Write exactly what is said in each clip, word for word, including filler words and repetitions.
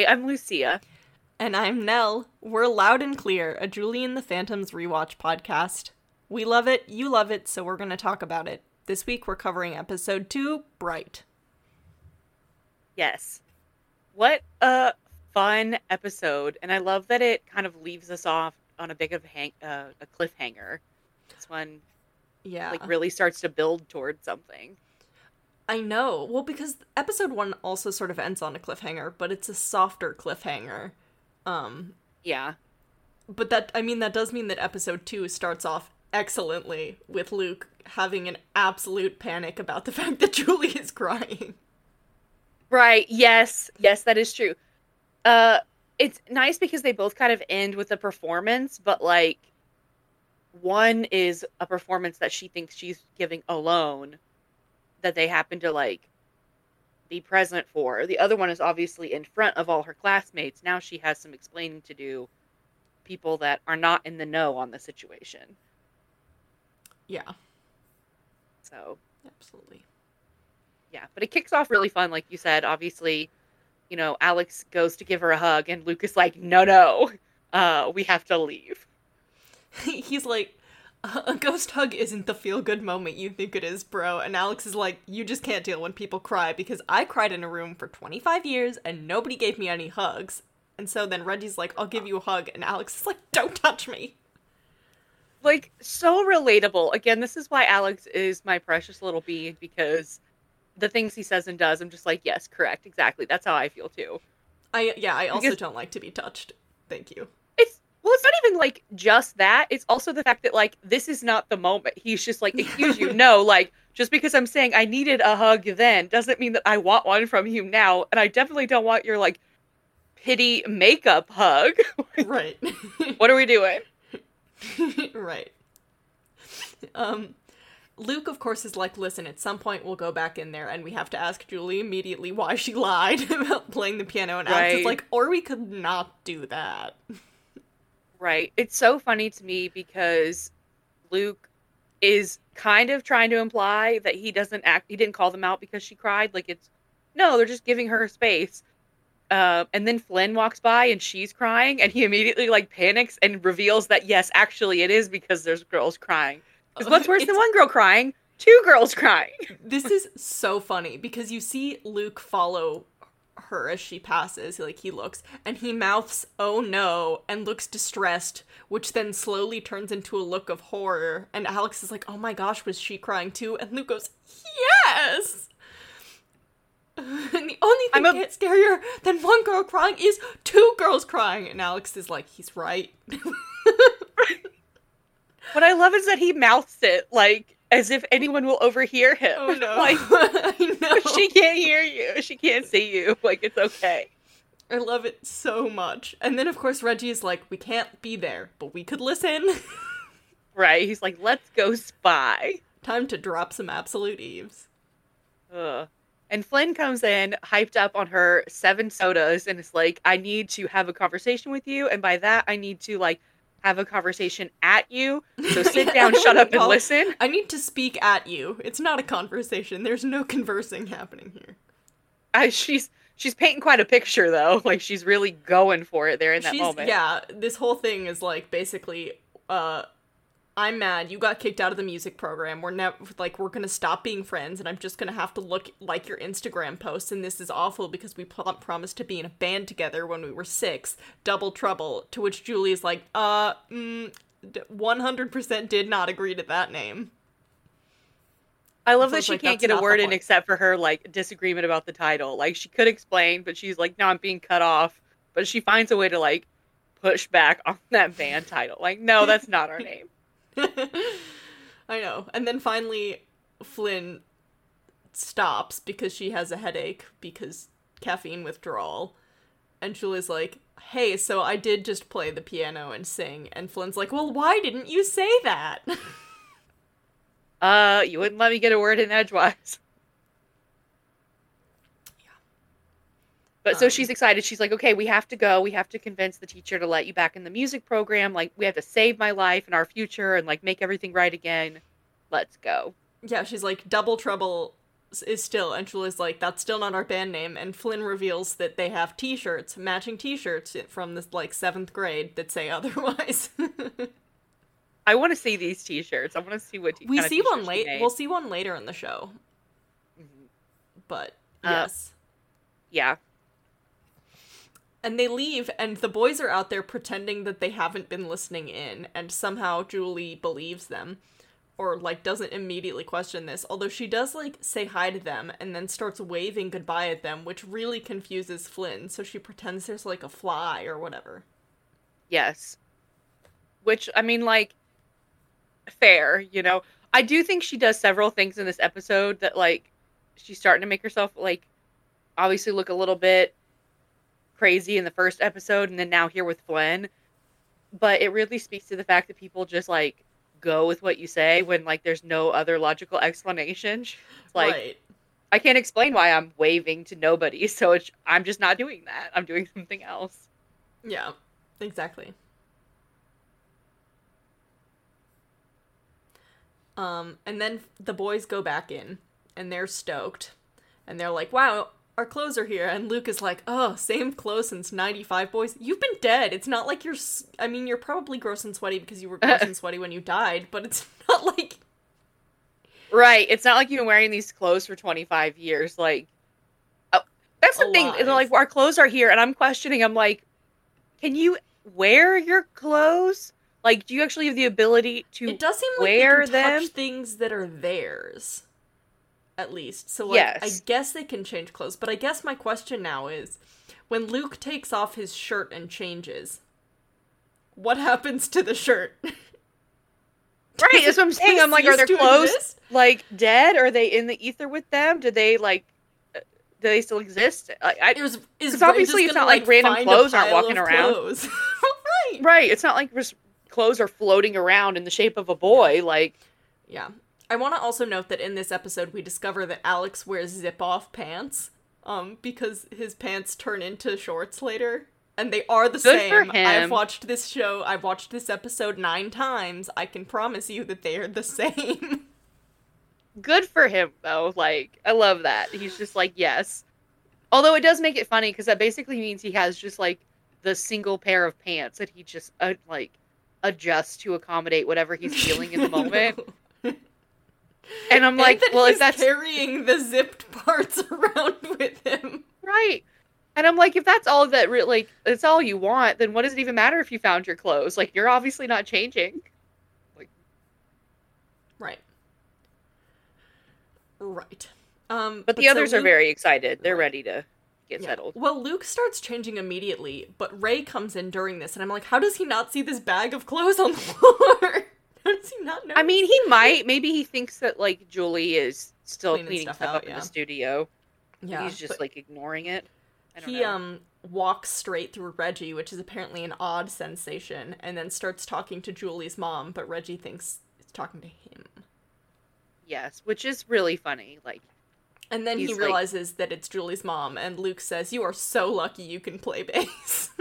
I'm Lucia. And I'm Nell. We're Loud and Clear, a Julie and the Phantoms rewatch podcast. We love it, you love it, so we're going to talk about it. This week we're covering episode two, Bright. Yes. What a fun episode. And I love that it kind of leaves us off on a big of hang- uh, a cliffhanger. This one yeah. like really starts to build towards something. I know. Well, because episode one also sort of ends on a cliffhanger, but it's a softer cliffhanger. Um, yeah. But that, I mean, that does mean that episode two starts off excellently with Luke having an absolute panic about the fact that Julie is crying. Right. Yes. Yes, that is true. Uh, it's nice because they both kind of end with a performance, but like one is a performance that she thinks she's giving alone that they happen to like be present for. The other one is obviously in front of all her classmates. Now she has some explaining to do, people that are not in the know on the situation. Yeah. So. Absolutely. Yeah, but it kicks off really fun, like you said. Obviously, you know, Alex goes to give her a hug, and Luke is like, no, no, uh, we have to leave. He's like, a ghost hug isn't the feel-good moment you think it is, bro. And Alex is like, you just can't deal when people cry, because I cried in a room for twenty-five years, and nobody gave me any hugs. And so then Reggie's like, I'll give you a hug, and Alex is like, don't touch me. Like, so relatable. Again, this is why Alex is my precious little bee, because the things he says and does, I'm just like, yes, correct, exactly. That's how I feel, too. I Yeah, I also because don't like to be touched. Thank you. It's Well, it's not even, like, just that. It's also the fact that, like, this is not the moment. He's just, like, excuse you. No, like, just because I'm saying I needed a hug then doesn't mean that I want one from you now. And I definitely don't want your, like, pity makeup hug. Like, right. What are we doing? Right. Um, Luke, of course, is like, listen, at some point we'll go back in there and we have to ask Julie immediately why she lied about playing the piano. And Alex Right. is like, or we could not do that. Right. It's so funny to me because Luke is kind of trying to imply that he doesn't act, he didn't call them out because she cried. Like, it's, no, they're just giving her space. Uh, and then Flynn walks by and she's crying and he immediately like panics and reveals that, yes, actually it is because there's girls crying. Because what's worse It's- than one girl crying? Two girls crying. This is so funny because you see Luke follow her as she passes, like he looks, and he mouths, oh no, and looks distressed, which then slowly turns into a look of horror, and Alex is like, oh my gosh, was she crying too? And Luke goes, yes! And the only thing I'm a- that's scarier than one girl crying is two girls crying, and Alex is like, he's right. What I love is that he mouths it, like, as if anyone will overhear him. Oh no. Like, I know. she can't hear you. She can't see you. Like, it's okay. I love it so much. And then, of course, Reggie is like, we can't be there, but we could listen. Right. He's like, let's go spy. Time to drop some Absolute Eves. Ugh. And Flynn comes in, hyped up on her seven sodas, and is like, I need to have a conversation with you. And by that, I need to, like, have a conversation at you. So sit down, shut up, and listen. I need to speak at you. It's not a conversation. There's no conversing happening here. I, she's she's painting quite a picture, though. Like, she's really going for it there in that She's, moment. Yeah, this whole thing is, like, basically, uh... I'm mad. You got kicked out of the music program. We're never, like, we're gonna stop being friends, and I'm just gonna have to look like your Instagram posts, and this is awful because we pl- promised to be in a band together when we were six. Double trouble. To which Julie is like, uh, mm, one hundred percent did not agree to that name. I love So that it's she like, can't that's get a not the word in point. except for her, like, disagreement about the title. Like, she could explain, but she's like, no, I'm being cut off. But she finds a way to, like, push back on that band title. Like, no, that's not our name. I know. And then finally, Flynn stops because she has a headache because caffeine withdrawal. And Julie's like, hey, so I did just play the piano and sing. And Flynn's like, well, why didn't you say that? Uh, you wouldn't let me get a word in edgewise. Yeah. But so Um, she's excited. She's like, okay, we have to go. We have to convince the teacher to let you back in the music program. Like, we have to save my life and our future and, like, make everything right again. Let's go. Yeah, she's like, double trouble is still, and Julie's like, that's still not our band name, and Flynn reveals that they have t-shirts, matching t-shirts from this, like, seventh grade that say otherwise. I want to see these t-shirts. I want to see what t- we kind of see one late. We'll see one later in the show. Mm-hmm. But, yes. Uh, yeah. And they leave, and the boys are out there pretending that they haven't been listening in, and somehow Julie believes them. Or, like, doesn't immediately question this. Although she does, like, say hi to them, and then starts waving goodbye at them, which really confuses Flynn, so she pretends there's, like, a fly or whatever. Yes. Which, I mean, like, fair, you know? I do think she does several things in this episode that, like, she's starting to make herself, like, obviously look a little bit crazy in the first episode, and then now here with Flynn. But it really speaks to the fact that people just, like, go with what you say when, like, there's no other logical explanation. It's like, right. I can't explain why I'm waving to nobody, so it's, I'm just not doing that. I'm doing something else. Yeah, exactly. Um, and then the boys go back in, and they're stoked. And they're like, wow, our clothes are here. And Luke is like, oh, same clothes since ninety-five, boys. You've been dead. It's not like you're... S- I mean, you're probably gross and sweaty because you were gross and sweaty when you died, but it's not like... Right. It's not like you've been wearing these clothes for twenty-five years. Like, oh, that's the Alive. thing. Like, our clothes are here, and I'm questioning. I'm like, can you wear your clothes? Like, do you actually have the ability to It does seem like wear they can them? touch things that are theirs. At least. So, like, Yes. I guess they can change clothes. But I guess my question now is, when Luke takes off his shirt and changes, what happens to the shirt? Right, that's what I'm saying. I'm like, are their cease to clothes, exist? like, dead? Are they in the ether with them? Do they, like, uh, do they still exist? I, I, It was, is Because Ray obviously just it's not gonna, like random find a clothes aren't pile walking of around. clothes? Right. Right, it's not like just clothes are floating around in the shape of a boy. Like, Yeah. I want to also note that in this episode we discover that Alex wears zip-off pants, um, because his pants turn into shorts later, and they are the Good same. for him. I've watched this show, I've watched this episode nine times. I can promise you that they are the same. good for him, though. Like, I love that. He's just like, yes. Although it does make it funny, because that basically means he has just, like, the single pair of pants that he just, uh, like, adjusts to accommodate whatever he's feeling in the moment. And I'm like, and well, he's if that's carrying the zipped parts around with him. right. And I'm like, if that's all that really, like, it's all you want, then what does it even matter if you found your clothes? Like, you're obviously not changing. Like, right. Right. Um, but, but the so others Luke, are very excited. They're right. ready to get yeah. settled. Well, Luke starts changing immediately, but Ray comes in during this, and I'm like, how does he not see this bag of clothes on the floor? How does he not know? I mean, he might. Maybe he thinks that, like, Julie is still Cleaning cleaning stuff stuff, out, up yeah. in the studio. Yeah, He's just, but like, ignoring it. I don't he, know. um, walks straight through Reggie, which is apparently an odd sensation, and then starts talking to Julie's mom, but Reggie thinks it's talking to him. Yes, which is really funny. Like, and then he like, realizes that it's Julie's mom, and Luke says, "You are so lucky you can play bass."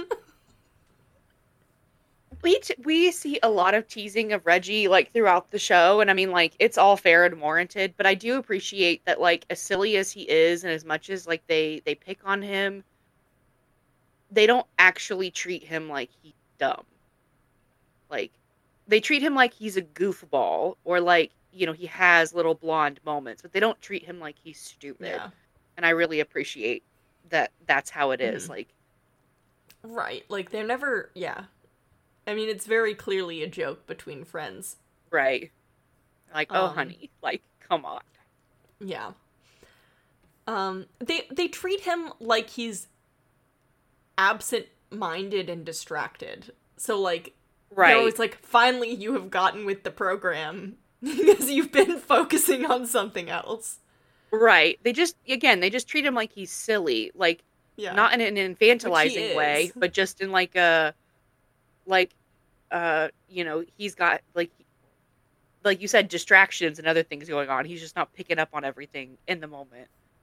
we t- we see a lot of teasing of Reggie, like, throughout the show, and I mean, like, it's all fair and warranted, but I do appreciate that, like, as silly as he is, and as much as, like, they, they pick on him, they don't actually treat him like he's dumb. Like, they treat him like he's a goofball, or, like, you know, he has little blonde moments, but they don't treat him like he's stupid. Yeah. And I really appreciate that that's how it is. Mm-hmm. Like, right. Like, they're never, yeah. I mean, it's very clearly a joke between friends. right. Like, oh, Um, honey, like, come on. Yeah. Um, they, they treat him like he's absent-minded and distracted. So, like, Right. they're always like, finally you have gotten with the program because you've been focusing on something else. Right. They just, again, they just treat him like he's silly. Like, Yeah. not in an infantilizing way, is. but just in, like, a, like, uh, you know, he's got, like, like you said, distractions and other things going on. He's just not picking up on everything in the moment.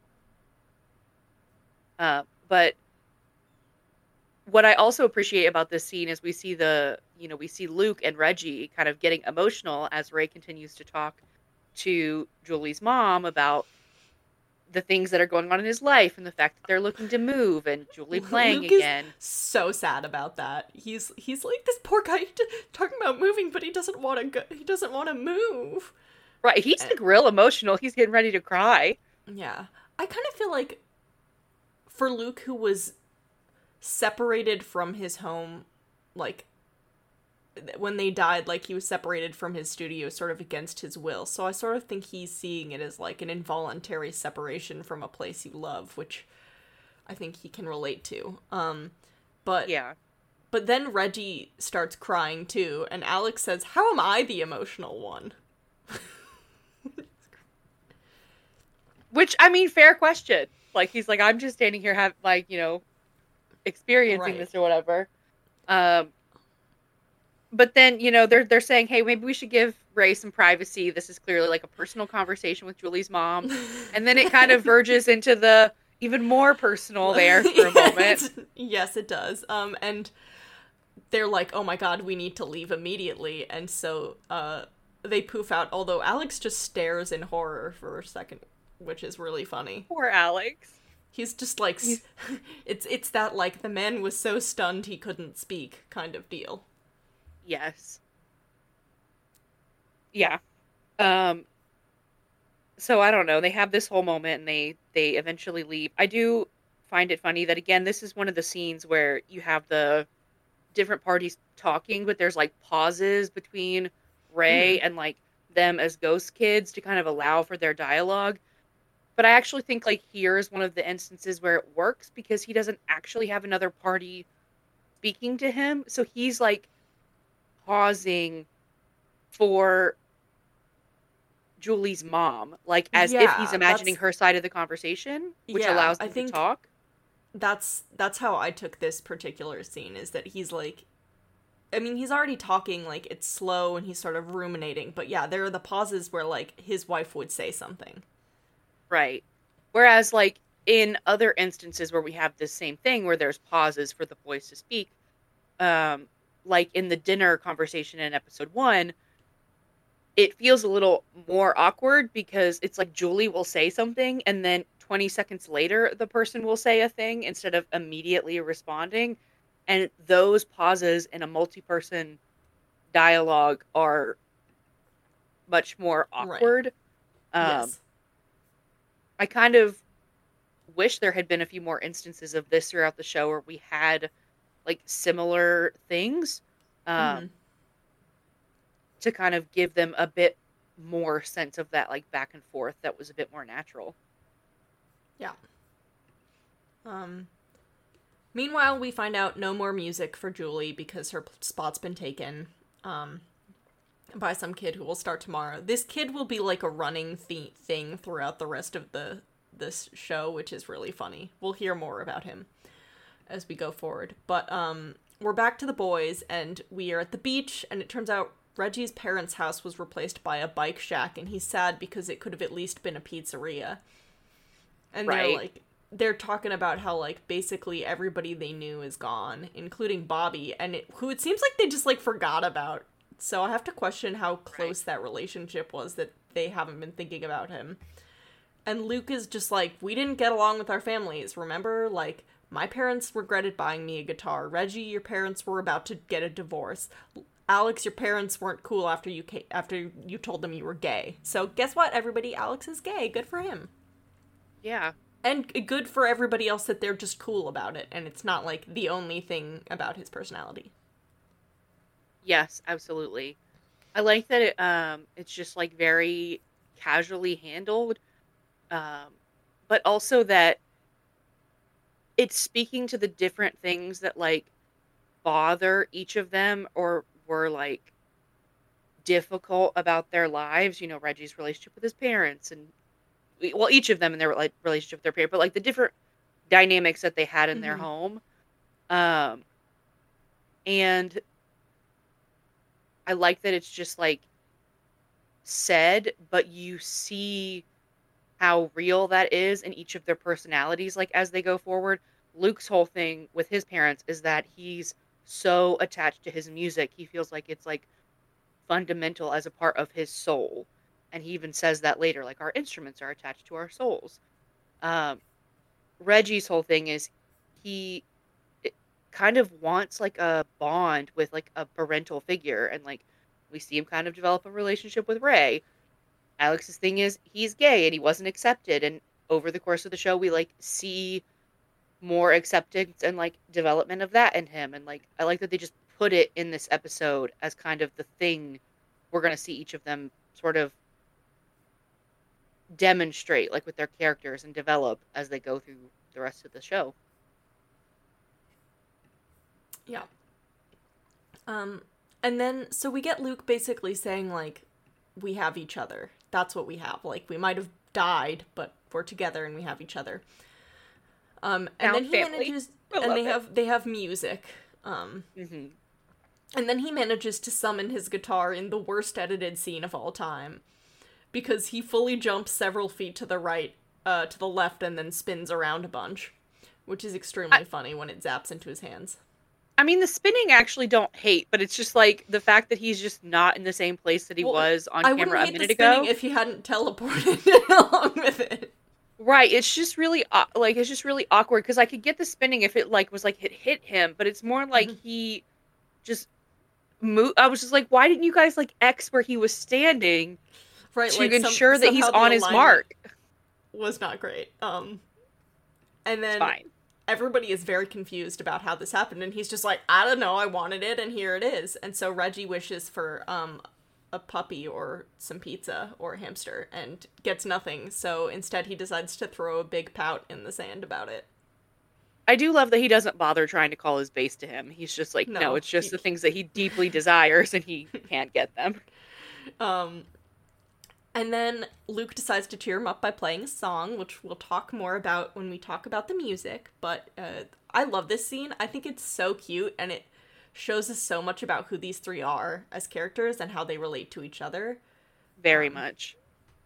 Uh, but what I also appreciate about this scene is we see the, you know, we see Luke and Reggie kind of getting emotional as Ray continues to talk to Julie's mom about the things that are going on in his life and the fact that they're looking to move and Julie playing Luke is again. so sad about that. He's he's like, this poor guy talking about moving, but he doesn't want to go. He doesn't want to move. Right, he's And, like real emotional. He's getting ready to cry. yeah, I kind of feel like for Luke, who was separated from his home, like when they died, like he was separated from his studio sort of against his will. So I sort of think he's seeing it as like an involuntary separation from a place you love, which I think he can relate to. Um, but Yeah. But then Reggie starts crying too, and Alex says, "How am I the emotional one?" Which, I mean, fair question. Like, he's like, I'm just standing here, have like, you know, experiencing Right. this or whatever. Um, but then, you know, they're they're saying, hey, maybe we should give Ray some privacy. This is clearly like a personal conversation with Julie's mom. And then it kind of verges into the even more personal there for a moment. Yes, it does. Um, and they're like, "Oh my god, we need to leave immediately," and so uh, they poof out. Although Alex just stares in horror for a second, which is really funny. Poor Alex. He's just like, He's... it's it's that like the man was so stunned he couldn't speak kind of deal. Yes. Yeah. Um. So I don't know. They have this whole moment, and they they eventually leave. I do find it funny that again, this is one of the scenes where you have the different parties talking, but there's like pauses between Ray Mm-hmm. and like them as ghost kids to kind of allow for their dialogue. But I actually think like here is one of the instances where it works because he doesn't actually have another party speaking to him. So he's like pausing for Julie's mom, like as if he's Yeah, imagining that's her side of the conversation, which yeah. allows I them to think talk. that's that's how I took this particular scene, is that he's like, I mean, he's already talking, like, it's slow and he's sort of ruminating, but yeah, there are the pauses where, like, his wife would say something. Right. Whereas, like, in other instances where we have this same thing, where there's pauses for the voice to speak, um, like in the dinner conversation in episode one, it feels a little more awkward because it's like Julie will say something and then twenty seconds later, the person will say a thing instead of immediately responding. And those pauses in a multi person dialogue are much more Right. awkward. Um, Yes. I kind of wish there had been a few more instances of this throughout the show where we had like similar things Mm-hmm. um, to kind of give them a bit more sense of that like back and forth that was a bit more natural. Yeah. Um, Meanwhile, we find out no more music for Julie because her spot's been taken um, by some kid who will start tomorrow. This kid will be like a running th- thing throughout the rest of the this show, which is really funny. We'll hear more about him as we go forward. But um, we're back to the boys, and we are at the beach, and it turns out Reggie's parents' house was replaced by a bike shack, and he's sad because it could have at least been a pizzeria. And they're Right. like, they're talking about how, like, basically everybody they knew is gone, including Bobby, and it, who it seems like they just, like, forgot about. So I have to question how close that relationship was that they haven't been thinking about him. And Luke is just like, we didn't get along with our families, remember? Like, my parents regretted buying me a guitar. Reggie, your parents were about to get a divorce. Alex, your parents weren't cool after you ca- after you told them you were gay. So guess what, everybody? Alex is gay. Good for him. Yeah. And good for everybody else that they're just cool about it, and it's not, like, the only thing about his personality. Yes, absolutely. I like that it um it's just like very casually handled. Um but also that it's speaking to the different things that like bother each of them or were like difficult about their lives. You know, Reggie's relationship with his parents and well, each of them in their like relationship with their parents, but like the different dynamics that they had in their Mm-hmm. home. Um, and I like that it's just like said, but you see how real that is in each of their personalities. Like as they go forward, Luke's whole thing with his parents is that he's so attached to his music. He feels like it's like fundamental as a part of his soul. And he even says that later, like our instruments are attached to our souls. Um, Reggie's whole thing is he it kind of wants like a bond with like a parental figure, and like we see him kind of develop a relationship with Ray. Alex's thing is he's gay and he wasn't accepted, and over the course of the show we like see more acceptance and like development of that in him, and like I like that they just put it in this episode as kind of the thing we're going to see each of them sort of demonstrate like with their characters and develop as they go through the rest of the show. Yeah. Um and then so we get Luke basically saying like we have each other. That's what we have. Like we might have died, but we're together and we have each other. Um and Found then he family. manages I and love they it. have they have music. Um Mm-hmm. and then he manages to summon his guitar in the worst edited scene of all time, because he fully jumps several feet to the right, uh, to the left, and then spins around a bunch, which is extremely I, funny when it zaps into his hands. I mean, the spinning actually don't hate, but it's just like the fact that he's just not in the same place that he Well, was on I camera wouldn't a hate minute the spinning ago. if he hadn't teleported along with it. Right, it's just really au- like it's just really awkward because I could get the spinning if it like was like it hit him, but it's more like Mhm. he just moved. I was just like, why didn't you guys like X where he was standing Right, to like some, ensure that he's somehow the on his alignment mark? was not great. Um, and It's then fine. everybody is very confused about how this happened, and he's just like, I don't know, I wanted it, and here it is. And so Reggie wishes for um a puppy or some pizza or a hamster and gets nothing, so instead he decides to throw a big pout in the sand about it. I do love that he doesn't bother trying to call his base to him. He's just like, no, No, it's just he- the things that he deeply desires and he can't get them. Um, and then Luke decides to cheer him up by playing a song, which we'll talk more about when we talk about the music, but uh, I love this scene. I think it's so cute, and it shows us so much about who these three are as characters and how they relate to each other. Very Um, much.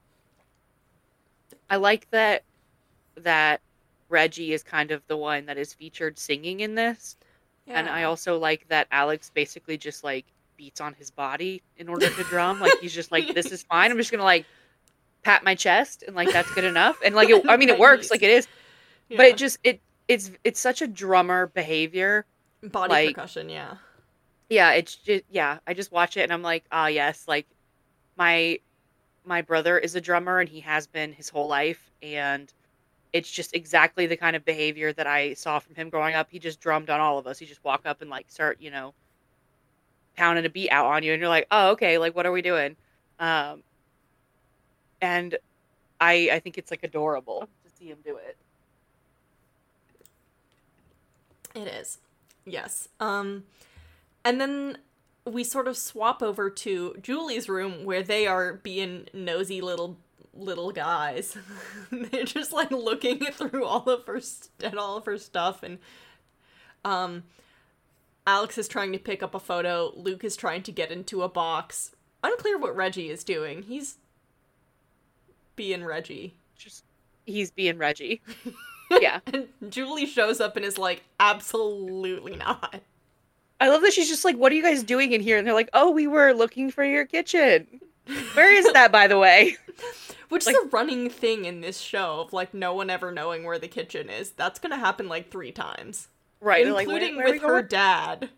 I like that that Reggie is kind of the one that is featured singing in this. And I Yeah. also like that Alex basically just like beats on his body in order to drum. Like he's just like, this is fine. I'm just gonna like pat my chest and like that's good enough. And like it, I mean it My works, knees. like it is. Yeah. But it just it it's it's such a drummer behavior. Body like- percussion, yeah. Yeah, it's just yeah, I just watch it and I'm like, ah yes, like my my brother is a drummer and he has been his whole life, and it's just exactly the kind of behavior that I saw from him growing up. He just drummed on all of us. He just walk up and like start, you know, pounding a beat out on you, and you're like, oh, okay, like what are we doing? Um, and I I think it's like adorable to see him do it. It is. Yes. Um and then we sort of swap over to Julie's room where they are being nosy little little guys. They're just like looking through all of her st- all of her stuff, and um Alex is trying to pick up a photo, Luke is trying to get into a box. Unclear what Reggie is doing. He's being Reggie. Just he's being Reggie. Yeah. And Julie shows up and is like, absolutely not. I love that she's just like, what are you guys doing in here? And they're like, oh, we were looking for your kitchen. Where is that, by the way? Which Like- is a running thing in this show of like no one ever knowing where the kitchen is. That's gonna happen like three times. Right. they're like, Including where, where are we with her going? dad.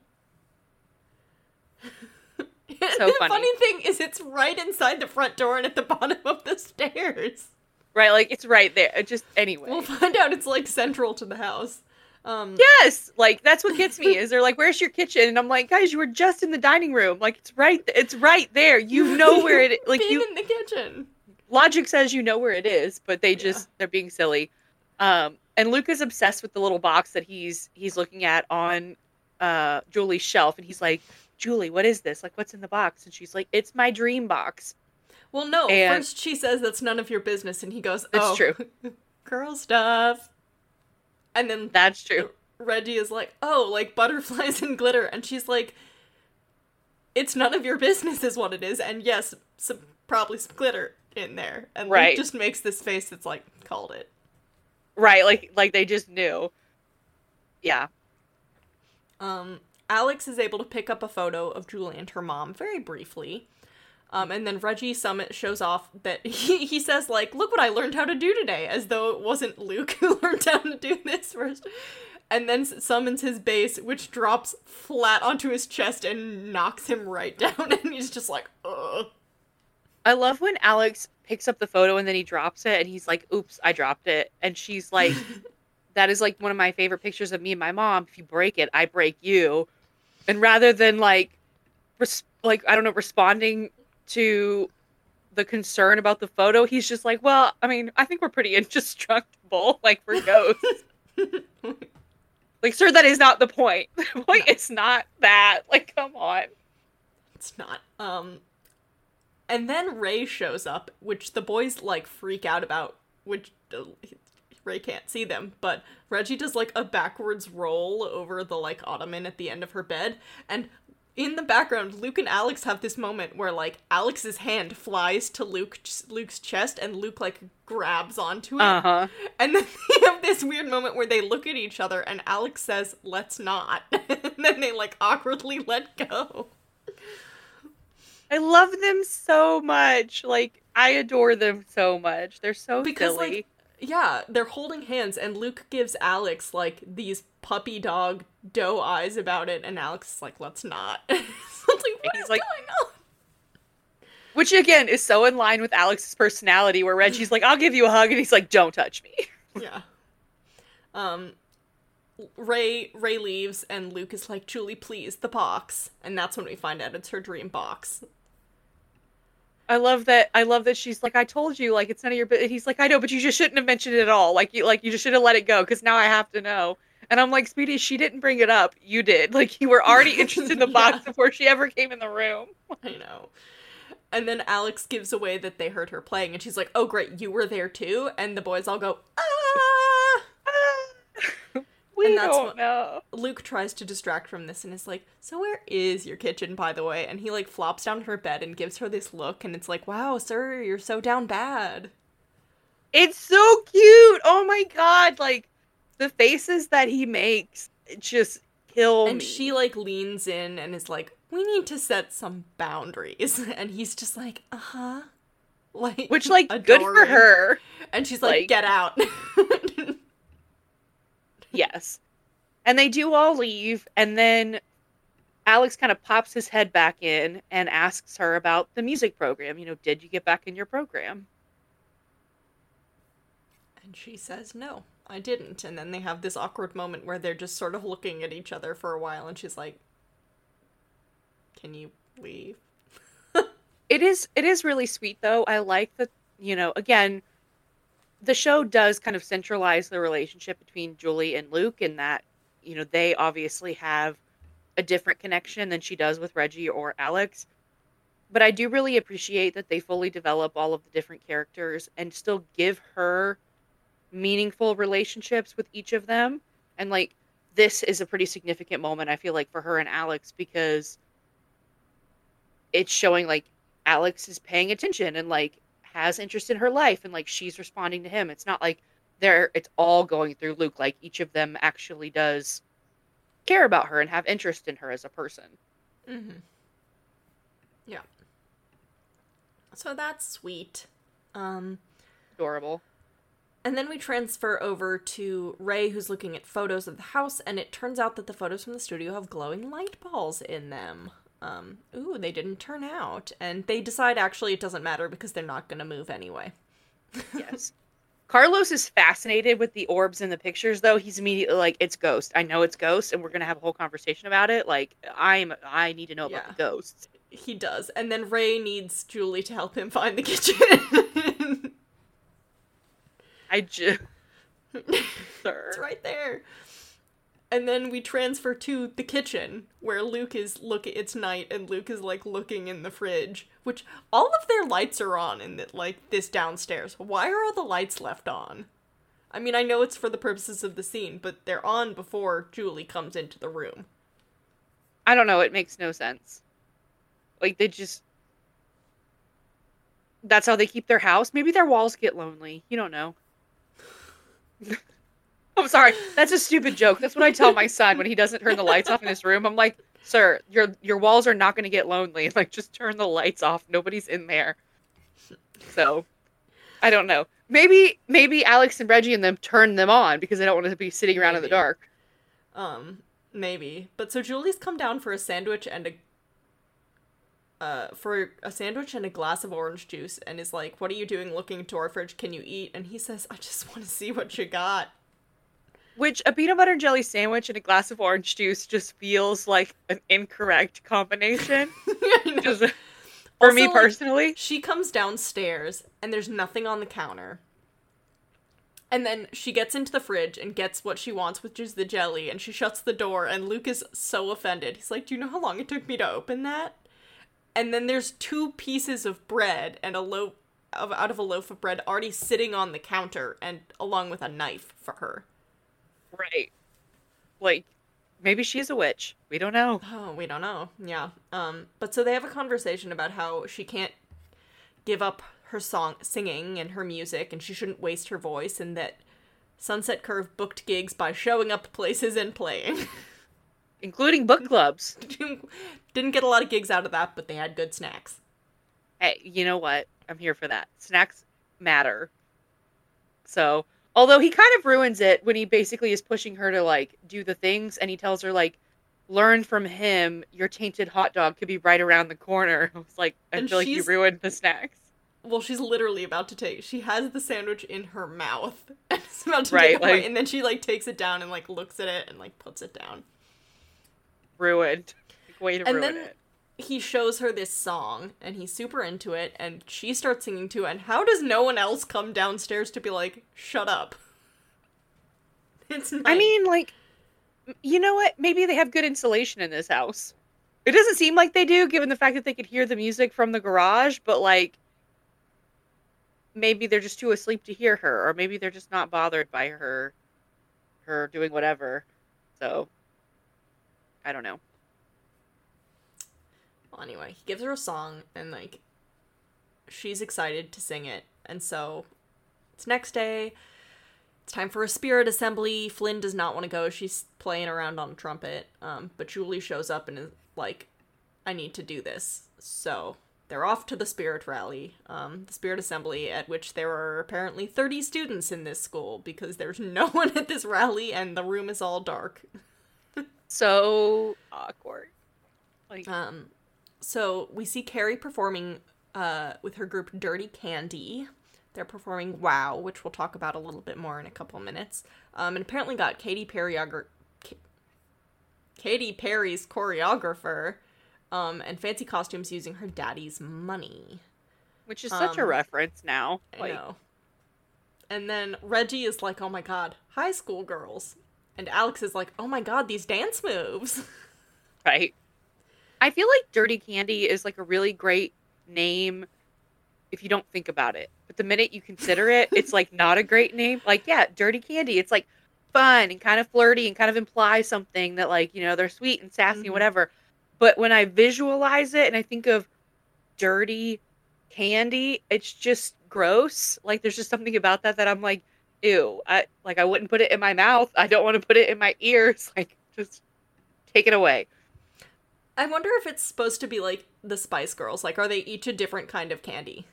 So the funny. funny thing is it's right inside the front door and at the bottom of the stairs. Right, like it's right there. It just anyway. We'll find out it's like central to the house. Um Yes, like that's what gets me. Is they're like, "Where's your kitchen?" And I'm like, "Guys, you were just in the dining room. Like it's right. It's right there. You know where it. Like being you. in the kitchen. Logic says you know where it is, but they Yeah. just they're being silly. Um, and Luke is obsessed with the little box that he's he's looking at on uh Julie's shelf, and he's like, "Julie, what is this? Like, what's in the box?" And she's like, "It's my dream box." Well, no. And- First she says that's none of your business, and he goes, That's "Oh, true. girl stuff." And then That's true. Reggie is like, "Oh, like butterflies and glitter," and she's like, "It's none of your business, is what it is." And yes, some probably some glitter in there, and Luke Right. just makes this face that's like, "Called it." Right, like like they just knew. Yeah. Um, Alex is able to pick up a photo of Julie and her mom very briefly. Um, and then Reggie Summit shows off that he, he says, like, look what I learned how to do today, as though it wasn't Luke who learned how to do this first. And then summons his bass, which drops flat onto his chest and knocks him right down, and he's just like, ugh. I love when Alex picks up the photo and then he drops it, and he's like, oops, I dropped it. And she's like, that is, like, one of my favorite pictures of me and my mom. If you break it, I break you. And rather than, like, res- like I don't know, responding to the concern about the photo, he's just like, well, I mean, I think we're pretty indestructible, like, we're ghosts. Like, sir, that is not the point. The point no. is not that. Like, come on. It's not. Um, and then Ray shows up, which the boys, like, freak out about, which uh, Ray can't see them, but Reggie does, like, a backwards roll over the, like, ottoman at the end of her bed, and in the background, Luke and Alex have this moment where, like, Alex's hand flies to Luke, Luke's chest, and Luke, like, grabs onto it. Uh-huh. And then they have this weird moment where they look at each other, and Alex says, let's not. And then they, like, awkwardly let go. I love them so much. Like, I adore them so much. They're so because, silly. Like, yeah, they're holding hands, and Luke gives Alex, like, these puppy dog doe eyes about it, and Alex is like, let's not. So it's like, what He's is like, going on? Which, again, is so in line with Alex's personality, where Reggie's like, I'll give you a hug, and he's like, don't touch me. Yeah. Um, Ray, Ray leaves, and Luke is like, Julie, please, the box. And that's when we find out it's her dream box. I love that. I love that she's like, I told you, like, it's none of your business. He's like, I know, but you just shouldn't have mentioned it at all. Like, you, like, you just should have let it go, because now I have to know. And I'm like, Speedy, she didn't bring it up. You did. Like, you were already interested in the box yeah. before she ever came in the room. I know. And then Alex gives away that they heard her playing, and she's like, oh, great, you were there too? And the boys all go, ah! ah! We and that's don't what know. Luke tries to distract from this and is like, so where is your kitchen, by the way? And he, like, flops down her bed and gives her this look, and it's like, wow, sir, you're so down bad. It's so cute! Oh my god, like, the faces that he makes just kill and me. And she, like, leans in and is like, we need to set some boundaries. And he's just like, uh-huh. Like, which, like, adoring. Good for her. And she's like, like get out. Yes. And they do all leave, and then Alex kind of pops his head back in and asks her about the music program. You know, did you get back in your program? And she says, no, I didn't. And then they have this awkward moment where they're just sort of looking at each other for a while, and she's like, can you leave? It is, it is really sweet, though. I like that, you know, again, the show does kind of centralize the relationship between Julie and Luke, in that, you know, they obviously have a different connection than she does with Reggie or Alex. But I do really appreciate that they fully develop all of the different characters and still give her meaningful relationships with each of them. And, like, this is a pretty significant moment, I feel like, for her and Alex, because it's showing, like, Alex is paying attention and, like, has interest in her life, and, like, she's responding to him. It's not like they're it's all going through Luke. Like, each of them actually does care about her and have interest in her as a person. Mm-hmm. Yeah. So that's sweet. Um, Adorable. And then we transfer over to Ray, who's looking at photos of the house, and it turns out that the photos from the studio have glowing light balls in them. Um, ooh, they didn't turn out. And they decide, actually, it doesn't matter because they're not going to move anyway. Yes. Carlos is fascinated with the orbs in the pictures, though. He's immediately like, it's Ghost. I know it's Ghost, and we're going to have a whole conversation about it. Like, I'm, I need to know about yeah. the ghosts. He does. And then Ray needs Julie to help him find the kitchen. I just... Sir. It's right there. And then we transfer to the kitchen, where Luke is looking, it's night, and Luke is, like, looking in the fridge, which all of their lights are on in, the, like, this downstairs. Why are all the lights left on? I mean, I know it's for the purposes of the scene, but they're on before Julie comes into the room. I don't know, it makes no sense. Like, they just... That's how they keep their house? Maybe their walls get lonely. You don't know. I'm sorry. That's a stupid joke. That's what I tell my son when he doesn't turn the lights off in his room. I'm like, sir, your your walls are not going to get lonely. Like, just turn the lights off. Nobody's in there. So, I don't know. Maybe maybe Alex and Reggie and them turn them on because they don't want to be sitting around maybe. in the dark. Um, maybe. But so Julie's come down for a sandwich and a uh for a sandwich and a glass of orange juice and is like, "What are you doing looking into our fridge? Can you eat?" And he says, "I just want to see what you got." Which, a peanut butter and jelly sandwich and a glass of orange juice just feels like an incorrect combination. just, for also, me personally. Like, she comes downstairs and there's nothing on the counter. And then she gets into the fridge and gets what she wants, which is the jelly, and she shuts the door, and Luke is so offended. He's like, "Do you know how long it took me to open that?" And then there's two pieces of bread and a loaf of out of a loaf of bread already sitting on the counter, and along with a knife for her. Right. Like, maybe she's a witch. We don't know. Oh, we don't know. Yeah. Um, but so they have a conversation about how she can't give up her song singing and her music, and she shouldn't waste her voice, and that Sunset Curve booked gigs by showing up places and playing. Including book clubs. Didn't get a lot of gigs out of that, but they had good snacks. Hey, you know what? I'm here for that. Snacks matter. So... Although he kind of ruins it when he basically is pushing her to, like, do the things, and he tells her, like, learn from him, your tainted hot dog could be right around the corner. I was like, I and feel like you ruined the snacks. Well, she's literally about to take, she has the sandwich in her mouth, and it's about to right, take it like, away, and then she, like, takes it down and, like, looks at it and, like, puts it down. Ruined. Like, way to and ruin then, it. He shows her this song, and he's super into it, and she starts singing too, and how does no one else come downstairs to be like, shut up? It's nice. I mean, like, you know what? Maybe they have good insulation in this house. It doesn't seem like they do, given the fact that they could hear the music from the garage, but, like, maybe they're just too asleep to hear her, or maybe they're just not bothered by her, her doing whatever. So, I don't know. Well, anyway, he gives her a song, and, like, she's excited to sing it, and so it's next day. It's time for a spirit assembly. Flynn does not want to go. She's playing around on a trumpet, um, but Julie shows up and is like, I need to do this. So they're off to the spirit rally, um, the spirit assembly, at which there are apparently thirty students in this school, because there's no one at this rally, and the room is all dark. So awkward. Like, um, so we see Carrie performing uh, with her group Dirty Candy. They're performing Wow, which we'll talk about a little bit more in a couple minutes. Um, and apparently got Katy Perry, K- Katy Perry's choreographer, um, and fancy costumes using her daddy's money. Which is such um, a reference now. I like... know. And then Reggie is like, oh my god, high school girls. And Alex is like, oh my god, these dance moves. Right. I feel like Dirty Candy is like a really great name if you don't think about it. But the minute you consider it, it's like not a great name. Like, yeah, Dirty Candy. It's like fun and kind of flirty and kind of implies something that, like, you know, they're sweet and sassy mm-hmm. and whatever. But when I visualize it and I think of Dirty Candy, it's just gross. Like, there's just something about that that I'm like, ew. I like I wouldn't put it in my mouth. I don't want to put it in my ears. Like, just take it away. I wonder if it's supposed to be like the Spice Girls. Like, are they each a different kind of candy?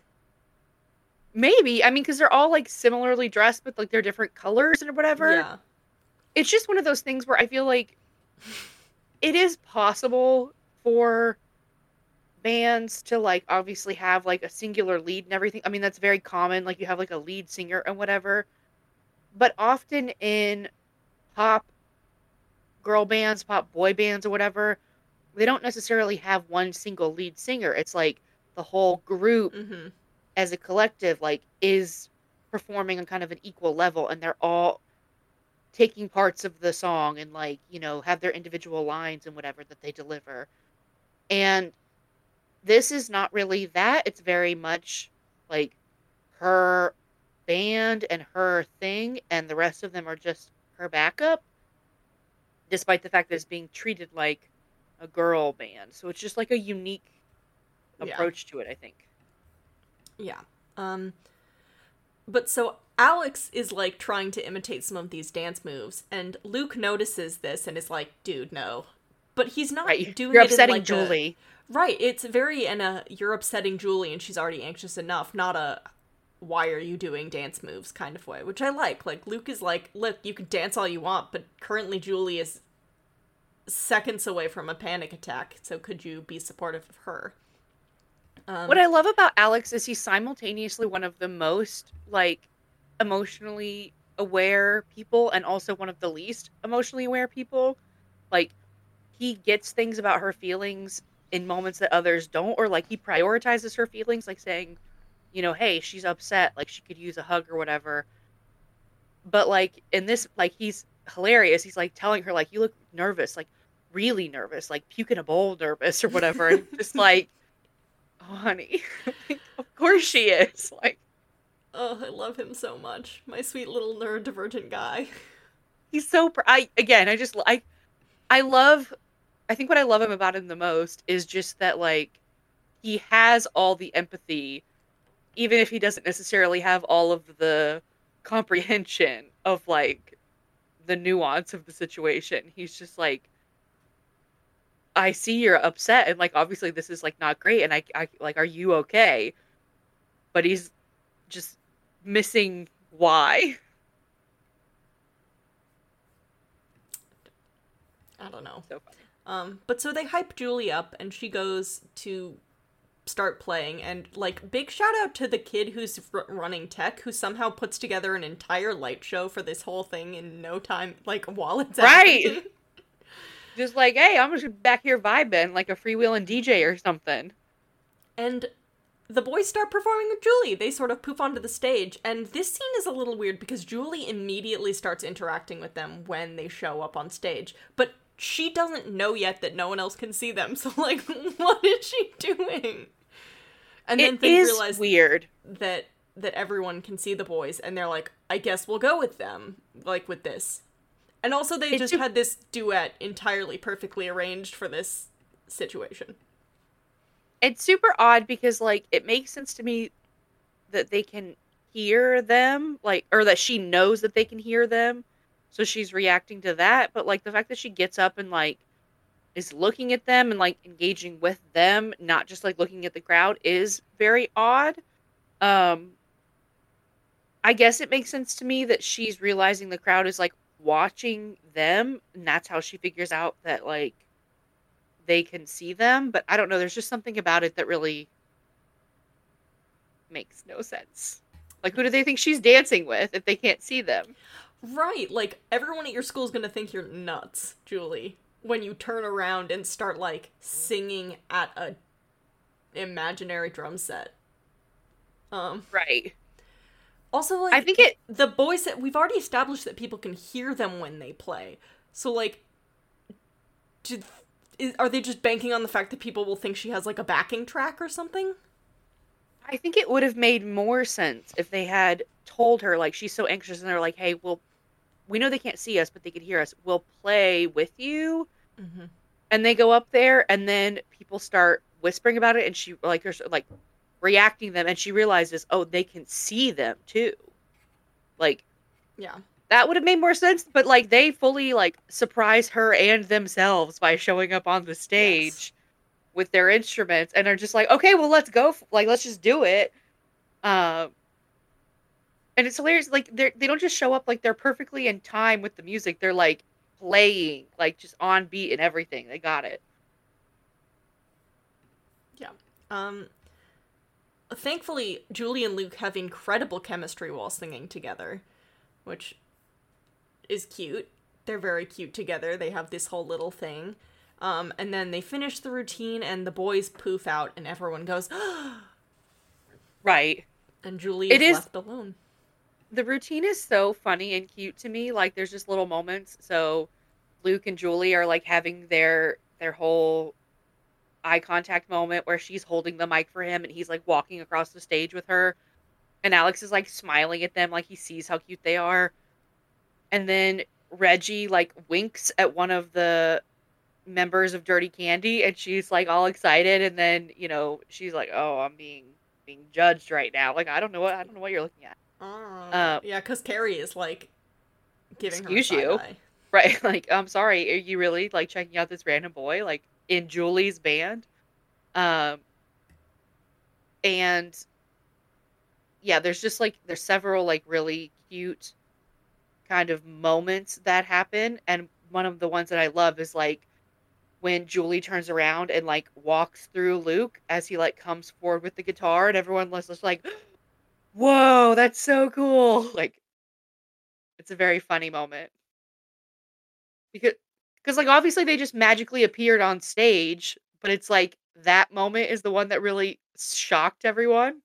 Maybe. I mean, because they're all, like, similarly dressed, but, like, they're different colors or whatever. Yeah. It's just one of those things where I feel like it is possible for bands to, like, obviously have, like, a singular lead and everything. I mean, that's very common. Like, you have, like, a lead singer and whatever. But often in pop girl bands, pop boy bands or whatever, they don't necessarily have one single lead singer. It's, like, the whole group mm-hmm. as a collective, like, is performing on kind of an equal level, and they're all taking parts of the song and, like, you know, have their individual lines and whatever that they deliver. And this is not really that. It's very much, like, her band and her thing, and the rest of them are just her backup, despite the fact that it's being treated like a girl band. So it's just, like, a unique approach yeah. to it, I think. Yeah. Um, but so Alex is, like, trying to imitate some of these dance moves, and Luke notices this and is like, dude, no. But he's not Right. doing You're it in, upsetting like, Julie. a... Right, it's very in a, you're upsetting Julie and she's already anxious enough, not a, why are you doing dance moves kind of way, which I like. Like, Luke is like, look, you can dance all you want, but currently Julie is seconds away from a panic attack, so could you be supportive of her? Um, What I love about Alex is he's simultaneously one of the most, like, emotionally aware people and also one of the least emotionally aware people. Like, he gets things about her feelings in moments that others don't, or like he prioritizes her feelings, like saying, you know, hey, she's upset, like she could use a hug or whatever. But like in this, like he's hilarious. He's like telling her, like, you look nervous, like really nervous, like puke in a bowl nervous or whatever. And just like, oh, honey, like, of course she is. Like, oh, I love him so much. My sweet little neurodivergent guy. he's so, pr- I, again, I just, I, I love, I think what I love him about him the most is just that, like, he has all the empathy, even if he doesn't necessarily have all of the comprehension of, like, the nuance of the situation. He's just like, I see you're upset, and, like, obviously this is, like, not great, and I, I like, are you okay? But he's just missing why. I don't know. So funny. Um, but so they hype Julie up, and she goes to start playing, and, like, big shout out to the kid who's r- running tech, who somehow puts together an entire light show for this whole thing in no time, like, while it's right. happening. Just like, hey, I'm just back here vibing like a freewheeling D J or something. And the boys start performing with Julie. They sort of poof onto the stage, and this scene is a little weird because Julie immediately starts interacting with them when they show up on stage, but she doesn't know yet that no one else can see them, so, like, what is she doing? And then It they is realize weird that that everyone can see the boys, and they're like, I guess we'll go with them, like, with this. And also they It's just su- had this duet entirely perfectly arranged for this situation. It's super odd because, like, it makes sense to me that they can hear them, like, or that she knows that they can hear them, so she's reacting to that. But, like, the fact that she gets up and, like, is looking at them and, like, engaging with them, not just, like, looking at the crowd, is very odd. Um, I guess it makes sense to me that she's realizing the crowd is, like, watching them, and that's how she figures out that, like, they can see them. But I don't know, there's just something about it that really makes no sense. Like, who do they think she's dancing with if they can't see them? Right, like, everyone at your school's gonna think you're nuts, Julie, when you turn around and start, like, singing at a imaginary drum set. Um, Right. Also, like, I think it... the boys that we've already established that people can hear them when they play. So, like, do, is, are they just banking on the fact that people will think she has, like, a backing track or something? I think it would have made more sense if they had told her, like, she's so anxious, and they're like, hey, well, we know they can't see us, but they can hear us. We'll play with you. Mm-hmm. And they go up there, and then people start whispering about it, and she, like, there's, like, reacting to them, and she realizes, oh, they can see them, too. Like, Yeah. that would have made more sense, but, like, they fully, like, surprise her and themselves by showing up on the stage. Yes. With their instruments, and are just like, okay, well, let's go, like, let's just do it. Um, and it's hilarious, like, they they don't just show up, like, they're perfectly in time with the music. They're, like, playing, like, just on beat and everything. They got it. Yeah. Um, thankfully, Julie and Luke have incredible chemistry while singing together, which is cute. They're very cute together. They have this whole little thing. Um, and then they finish the routine, and the boys poof out, and everyone goes, Right. And Julie It is, is- left alone. The routine is so funny and cute to me. Like, there's just little moments. So Luke and Julie are, like, having their their whole eye contact moment where she's holding the mic for him and he's, like, walking across the stage with her. And Alex is, like, smiling at them like he sees how cute they are. And then Reggie, like, winks at one of the members of Dirty Candy, and she's, like, all excited, and then, you know, she's like, oh, I'm being being judged right now. Like, I don't know what I don't know what you're looking at. Oh, Um, yeah, because Carrie is like giving her a excuse side you, eye. right? Like, I'm sorry, are you really like checking out this random boy like in Julie's band? Um, and yeah, there's just like there's several like really cute kind of moments that happen, and one of the ones that I love is like when Julie turns around and like walks through Luke as he like comes forward with the guitar, and everyone was just like, "Whoa, that's so cool!" Like, it's a very funny moment because because like obviously they just magically appeared on stage, but it's like that moment is the one that really shocked everyone.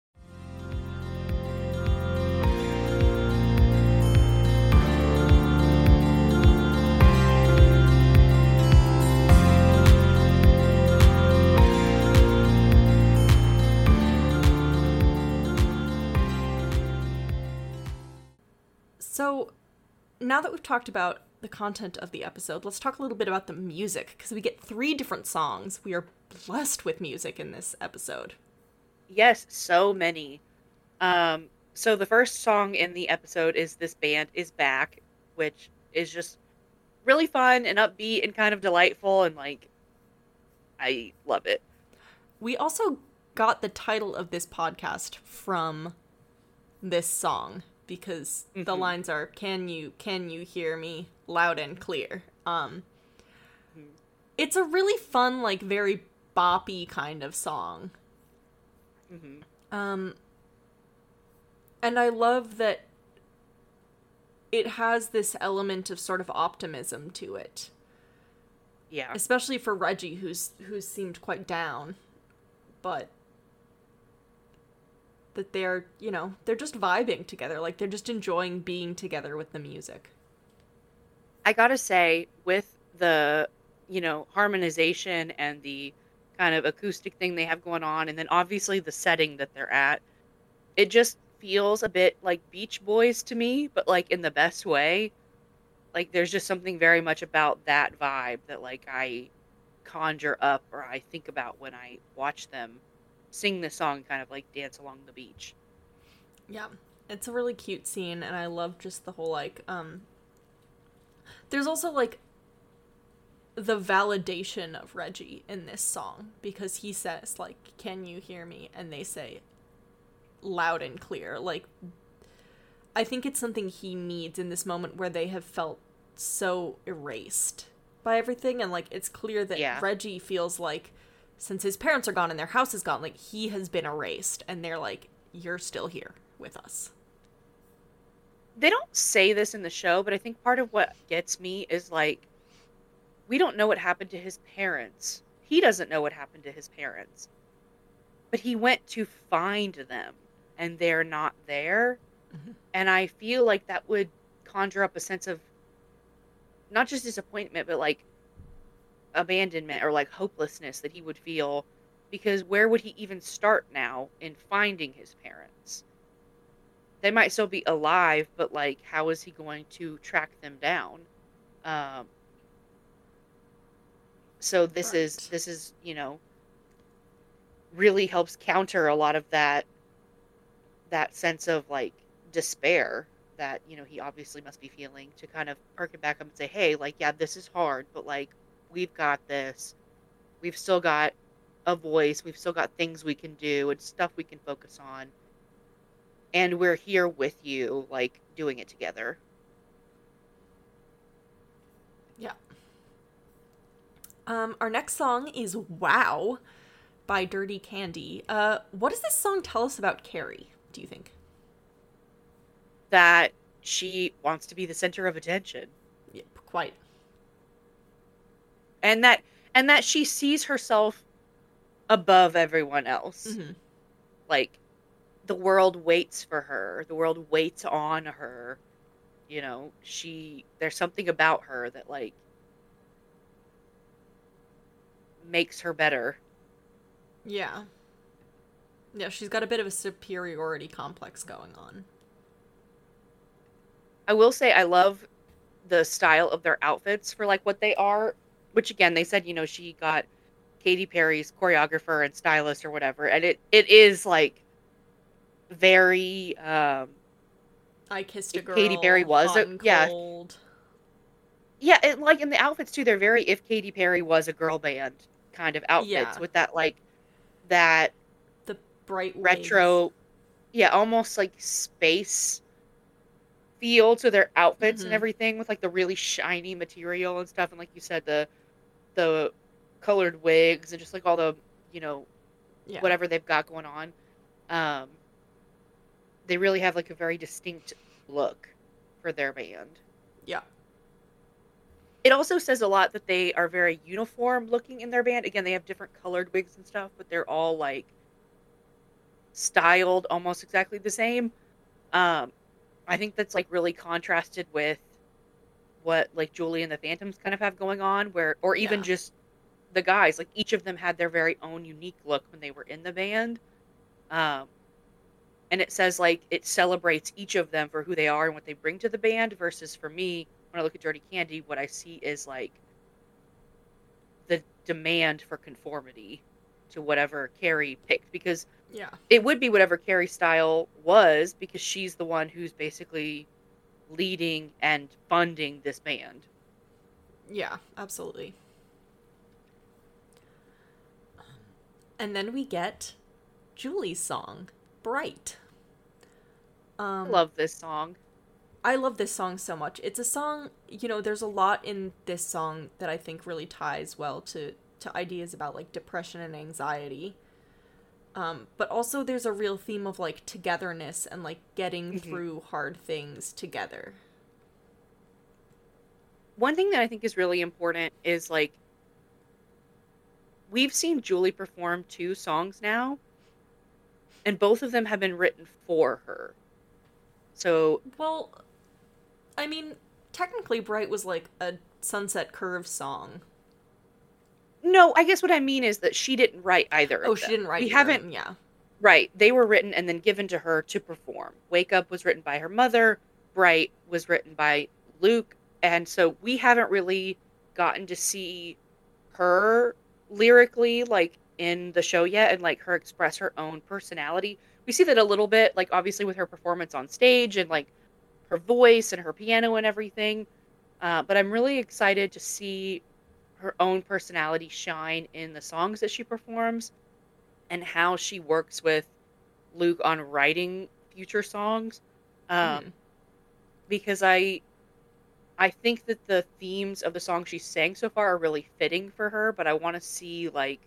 So, now that we've talked about the content of the episode, let's talk a little bit about the music, because we get three different songs. We are blessed with music in this episode. Yes, so many. Um, so the first song in the episode is "This Band Is Back," which is just really fun and upbeat and kind of delightful, and like I love it. We also got the title of this podcast from this song, because mm-hmm. the lines are can you can you hear me loud and clear. Um mm-hmm. It's a really fun, like very boppy kind of song. Mm-hmm. Um and I love that it has this element of sort of optimism to it. Yeah. Especially for Reggie, who's who's seemed quite down. But that they're, you know, they're just vibing together. Like, they're just enjoying being together with the music. I gotta say, with the, you know, harmonization and the kind of acoustic thing they have going on, and then obviously the setting that they're at, it just feels a bit like Beach Boys to me, but like in the best way. Like, there's just something very much about that vibe that like I conjure up or I think about when I watch them sing this song, kind of like dance along the beach. Yeah, it's a really cute scene, and I love just the whole like um there's also like the validation of Reggie in this song, because he says like can you hear me, and they say loud and clear. Like, I think it's something he needs in this moment where they have felt so erased by everything, and like it's clear that yeah. Reggie feels like since his parents are gone and their house is gone, like he has been erased, and they're like, you're still here with us. They don't say this in the show, but I think part of what gets me is like, we don't know what happened to his parents. He doesn't know what happened to his parents. But he went to find them, and they're not there. Mm-hmm. And I feel like that would conjure up a sense of not just disappointment, but like abandonment or like hopelessness that he would feel, because where would he even start now in finding his parents? They might still be alive, but like how is he going to track them down? Um so this right. is this is you know really helps counter a lot of that that sense of like despair that you know he obviously must be feeling, to kind of perk it back up and say, hey, like, yeah, this is hard, but like we've got this. We've still got a voice. We've still got things we can do and stuff we can focus on. And we're here with you, like, doing it together. Yeah. Um, our next song is Wow by Dirty Candy. Uh, what does this song tell us about Carrie, do you think? That she wants to be the center of attention. Yep, quite. And that and that she sees herself above everyone else. Mm-hmm. Like, the world waits for her. The world waits on her. You know, she there's something about her that like makes her better. Yeah. Yeah, she's got a bit of a superiority complex going on. I will say I love the style of their outfits for like what they are. Which, again, they said, you know, she got Katy Perry's choreographer and stylist or whatever. And it, it is, like, very, um, I Kissed a if Katy Perry Girl, was Hot a and yeah Cold. yeah it, like in the outfits too, they're very if Katy Perry was a girl band kind of outfits Yeah. with that like that The bright wigs. retro, yeah, almost like space feel to their outfits and Mm-hmm. everything with like the really shiny material and stuff, and like you said, the the colored wigs and just like all the, you know, Yeah. whatever they've got going on. Um, they really have like a very distinct look for their band. Yeah. It also says a lot that they are very uniform looking in their band. Again, they have different colored wigs and stuff, but they're all like styled almost exactly the same. Um, I think that's like really contrasted with what like Julie and the Phantoms kind of have going on, where, or even Yeah. just the guys, like each of them had their very own unique look when they were in the band. Um, and it says like it celebrates each of them for who they are and what they bring to the band, versus for me, when I look at Dirty Candy, what I see is like the demand for conformity to whatever Carrie picked, because Yeah. it would be whatever Carrie's style was, because she's the one who's basically leading and funding this band. Yeah, absolutely. And then we get Julie's song, Bright. I Um, love this song. I love this song so much. It's a song, you know, there's a lot in this song that I think really ties well to, to ideas about like depression and anxiety. Um, but also there's a real theme of like togetherness and like getting Mm-hmm. through hard things together. One thing that I think is really important is like we've seen Julie perform two songs now, and both of them have been written for her. So, Well, I mean, technically Bright was like a Sunset Curve song. no, I guess what I mean is that she didn't write either Oh, of she them. didn't write We either of haven't, them, yeah. right. They were written and then given to her to perform. Wake Up was written by her mother, Bright was written by Luke, and so we haven't really gotten to see her lyrically like in the show yet, and like her express her own personality. We see that a little bit, like obviously with her performance on stage and like her voice and her piano and everything. Uh, but I'm really excited to see her own personality shine in the songs that she performs and how she works with Luke on writing future songs. Um, Mm-hmm. because I I think that the themes of the songs she sang so far are really fitting for her, but I want to see like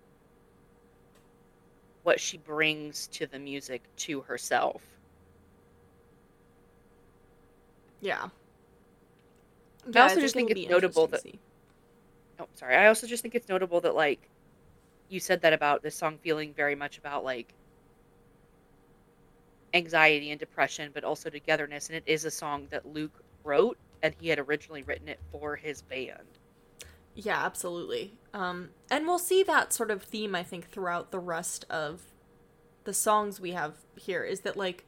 what she brings to the music to herself. Yeah. I Yeah, I also think just think it'll it's be notable interesting to that see. oh sorry, I also just think it's notable that like you said that about this song feeling very much about like anxiety and depression, but also togetherness, and it is a song that Luke wrote and he had originally written it for his band. Yeah, absolutely. Um, and we'll see that sort of theme, I think, throughout the rest of the songs we have here, is that, like,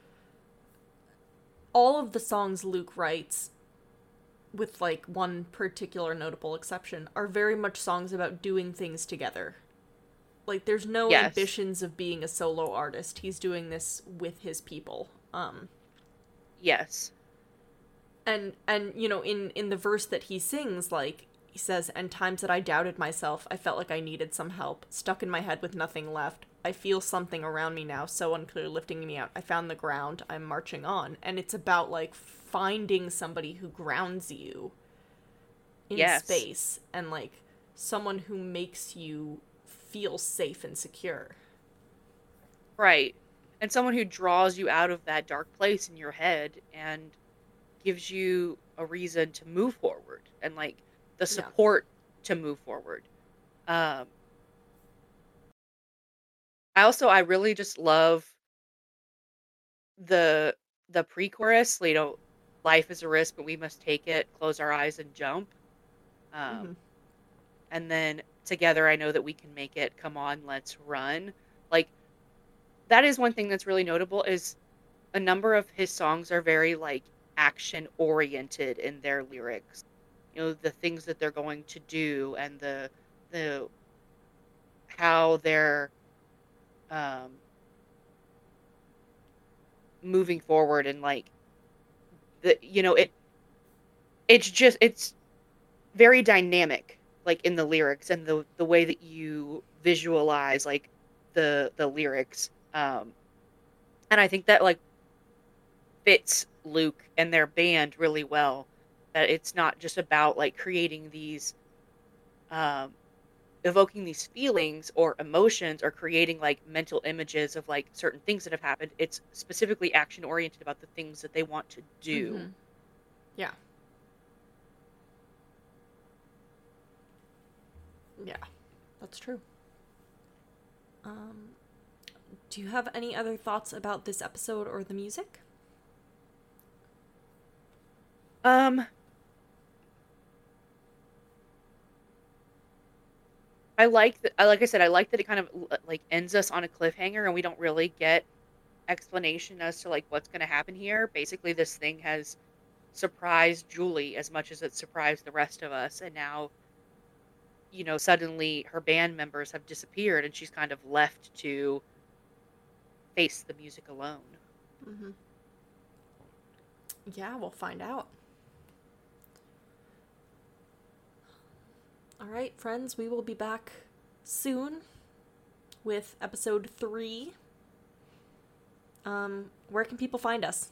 all of the songs Luke writes, with, like, one particular notable exception, are very much songs about doing things together. Like, there's no Yes. ambitions of being a solo artist. He's doing this with his people. Um, Yes. and, and, you know, in, in the verse that he sings, like, he says, and times that I doubted myself, I felt like I needed some help. Stuck in my head with nothing left. I feel something around me now, so unclear, lifting me out. I found the ground. I'm marching on. And it's about, like, finding somebody who grounds you in Yes. space. And, like, someone who makes you feel safe and secure. Right. And someone who draws you out of that dark place in your head and gives you a reason to move forward and like the Yeah. support to move forward. Um, I also I really just love the the pre-chorus. You know, life is a risk, but we must take it. Close our eyes and jump. Um, Mm-hmm. and then together, I know that we can make it. Come on, let's run. Like that is one thing that's really notable. Is a number of his songs are very like action oriented in their lyrics. You know, the things that they're going to do and the the how they're um moving forward and like the you know it it's just it's very dynamic, like in the lyrics and the the way that you visualize like the the lyrics. Um, and I think that like fits Luke and their band really well. That it's not just about like creating these, um, evoking these feelings or emotions or creating like mental images of like certain things that have happened. It's specifically action oriented about the things that they want to do. Mm-hmm. Yeah. Yeah, that's true. Um, do you have any other thoughts about this episode or the music? Um, I like that. Like I said, I like that it kind of like ends us on a cliffhanger, and we don't really get explanation as to like what's going to happen here. Basically, this thing has surprised Julie as much as it surprised the rest of us, and now, you know, suddenly her band members have disappeared, and she's kind of left to face the music alone. Mm-hmm. Yeah, we'll find out. All right, friends, we will be back soon with episode three. Um, where can people find us?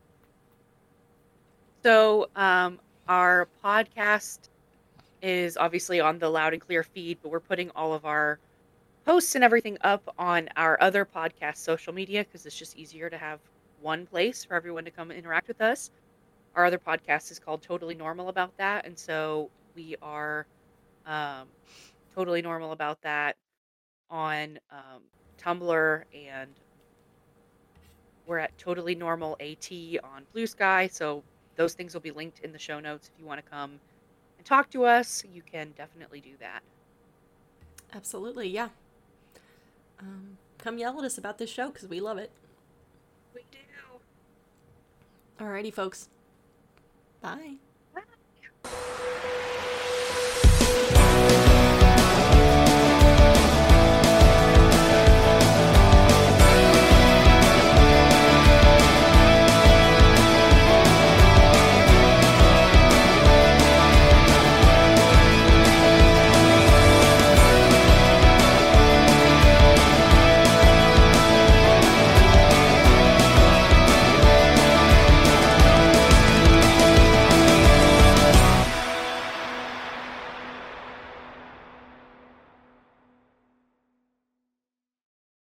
So, um, our podcast is obviously on the Loud and Clear feed, but we're putting all of our posts and everything up on our other podcast social media because it's just easier to have one place for everyone to come and interact with us. Our other podcast is called Totally Normal About That, and so we are um, totally normal about that on um, Tumblr, and we're at Totally Normal AT on Blue Sky. So those things will be linked in the show notes. If you want to come and talk to us, you can definitely do that. Absolutely, yeah. Um, come yell at us about this show because we love it. We do. Alrighty, folks. Bye.